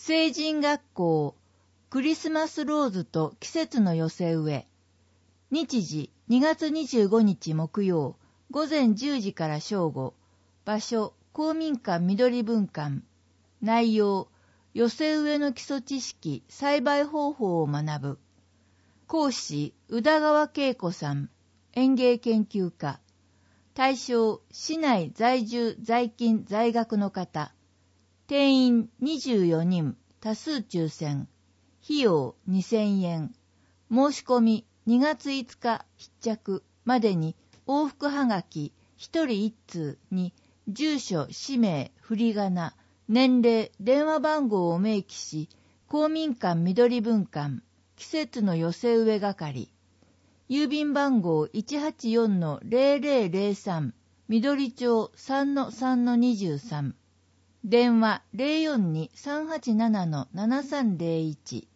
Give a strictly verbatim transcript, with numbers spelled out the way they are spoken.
成人学校クリスマスローズと季節の寄せ植え。日時にがつにじゅうごにち木曜午前じゅうじから正午。場所公民館緑文館。内容寄せ植えの基礎知識、栽培方法を学ぶ。講師宇田川恵子さん、園芸研究家。対象市内在住在勤在学の方。定員にじゅうよにん、多数抽選。費用にせんえん。申し込みにがついつか必着までに往復はがきひとりいっつうに住所、氏名、振り仮名、年齢、電話番号を明記し、公民館緑文館、季節の寄せ植え係。郵便番号 いちはちよんのゼロゼロゼロさん 緑町 さんのさんのにじゅうさん。電話 ゼロよんに さんはちななのななさんゼロいち。